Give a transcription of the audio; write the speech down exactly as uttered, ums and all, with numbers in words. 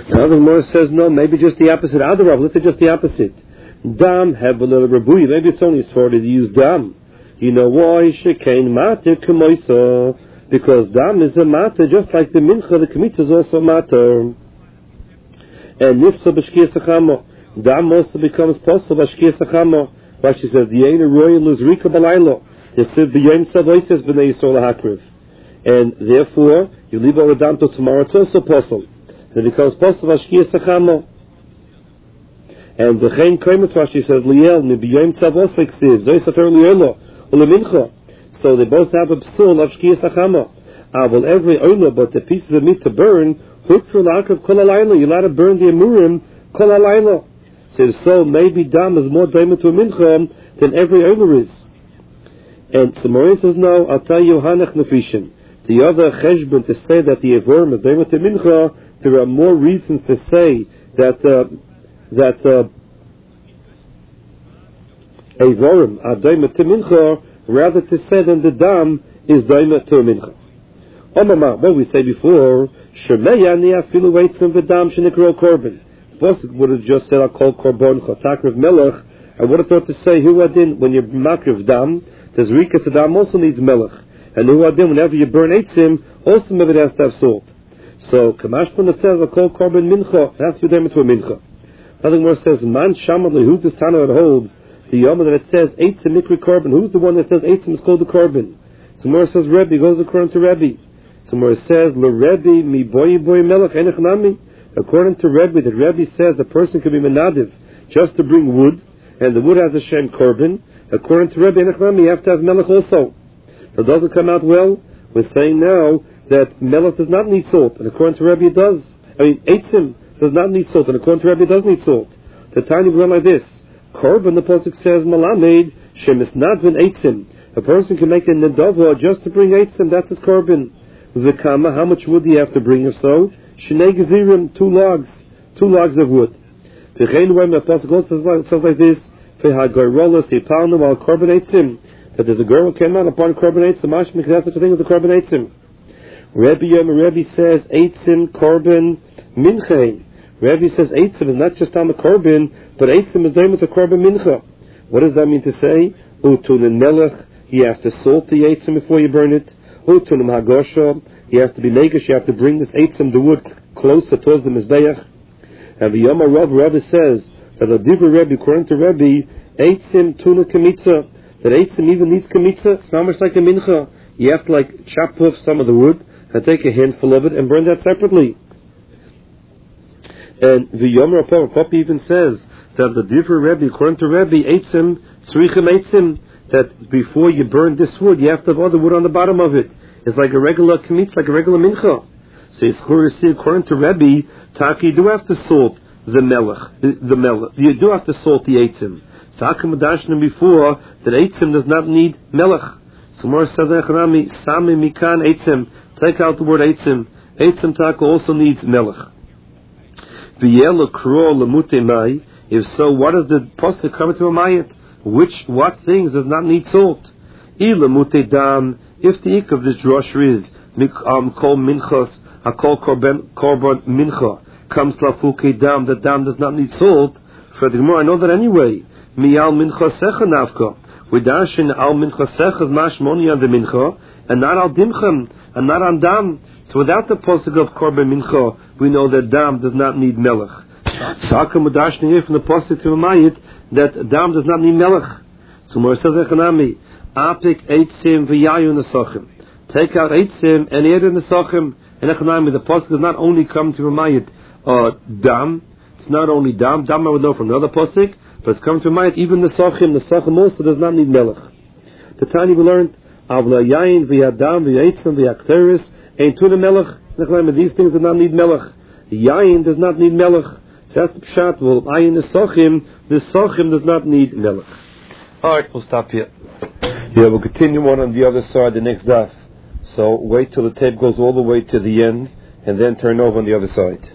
The other Gemara says no, maybe just the opposite. Adarab, let's say just the opposite. Dam hebel rebuy. Maybe it's only sorted to use dam. You know why? Shekain mater kemoisa. Because dam is a matter, just like the mincha, the kmitza is also a matter. And nifsa b'shkiyas achamo. Dam also becomes possible b'shkiyas achamo. Like she says, the Ein Roy Luzrika Balaylo. They said the Yom Savoises b'nei Yisrael Hakriv. And therefore, you leave all the dam till tomorrow, it's also possible. And it becomes possible b'shkiyas achamo. And the Chaim Kaimus, what she says, Liel, Nibi Yom Savosek Siv, Zoy Safer Lielo, Ulamincha. So they both have a psul of shkiyas achama. Aval every oila, but the pieces of meat to burn, hukru la'akrav kol halayla. You're allowed to burn the emurim kol halayla. So, so maybe dam is more daima to a mincha than every oila is. And Samarin says no. I'll tell you hanach nefishin. The other cheshbon to say that the evorim is daima to mincha. There are more reasons to say that uh, that uh, evorim are daima to mincha, rather to say that the dam is daima to a mincha. Omama, what we say before, Shemeyani afilu weitzim v'dam shenikro korban. First would have just said, I'll call korban chotakriv melech. I would have thought to say, who adin, when you makriv dam, there's rikas dam also needs melech. And who adin, whenever you burn eitzim, also maybe it has to have salt. So, Kamashpuna says, I'll call korban mincha. It has to be daima to a mincha. Nothing more says, Man shamadli, who's the Tana that holds the Yom that it says eitzim mikri korban? Who's the one that says eitzim is called the korban? Somewhere says Rebbe, goes according to Rebbe. Somewhere it says le Rebbe mi boy boy melech enech nami. According to Rebbe, that Rebbe says a person can be menadiv just to bring wood, and the wood has a shem korban. According to Rebbe enech nami, you have to have melech also. That doesn't come out well. We're saying now that melech does not need salt, and according to Rebbe it does. I mean, eitzim does not need salt, and according to Rebbe it does need salt. The tiny we learn like this. Korban, the pasuk says, Malamed, shemisnadvin eitzim. A person can make a nedava just to bring eitzim, that's his korban. V'kama, how much wood do you have to bring if so? Shnei gezirim, two logs, two logs of wood. V'chein when the pasuk also says, says like this, V'hagoyrolos yipalnu al korban eitzim, that there's a girl who came out upon korban eitzim, mashmik, that's such a thing as a korban eitzim. Rebbe Yom, Rebbe says, eitzim korban minchein. Rebbe says eitzim is not just on the korban, but eitzim is daima to korban mincha. What does that mean to say? Utunin melech, you have to salt the eitzim before you burn it. Utunim hagosha, you have to be negish, you have to bring this eitzim, the wood, closer towards the mizbeach. And the Yom Rav Rebbe says that the Divrei Rebbe, according to Rebbe, eitzim tuna kamitza, that eitzim even needs kamitza. It's not much like a mincha. You have to like chop off some of the wood and take a handful of it and burn that separately. And the Yom Rav Papa even says that the Divrei Rebbe, according to Rebbe, eitzim, tzrichem eitzim, that before you burn this wood, you have to have other wood on the bottom of it. It's like a regular kamitz, like a regular mincha. So it's according to Rebbe, Taki, you do have to salt the melech, the melech. You do have to salt the eitzim. Taka Madashnim before that eitzim does not need melech. So more says Echanami, Sami Mikan eitzim. Take out the word eitzim. Eitzim Taka also needs melech. V'yel kro lemute mai. If so, what does the pasuk come to a mayit? Which what things does not need salt? Ilamute dam. If the ik of this drosher is um kol minchas, a kol korban korban mincha comes lafuke dam, the dam does not need salt. For the Gemara, I know that anyway. Mial mincha secha nafka. We darshin al mincha secha is mashmoni on the mincha, and not al dimchem, and not on dam. So without the pasuk of korban mincha, we know that dam does not need melech. Saka mudashni here from the pasuk to Mayit that dam does not need melech. So more says Echanami, apik eitzim v'yayu nesachim. Take out eitzim and add in nesachim. And Echanami, the pasuk does not only come to Mayit uh, dam. It's not only dam. Dam I would know from another pasuk, but it's come to Mayit even nesachim. Nesachim also does not need melech. The Tani we learned avla yayin v'yadam v'yaitzim v'yakteris ain't tuna melech. Echanami, these things do not need melech. Yayin does not need melech. So that's the pshat. Well, ayin nesachim, the nesachim does not need melech. All right, we'll stop here. Yeah, we'll continue on on the other side, the next daf. So wait till the tape goes all the way to the end, and then turn over on the other side.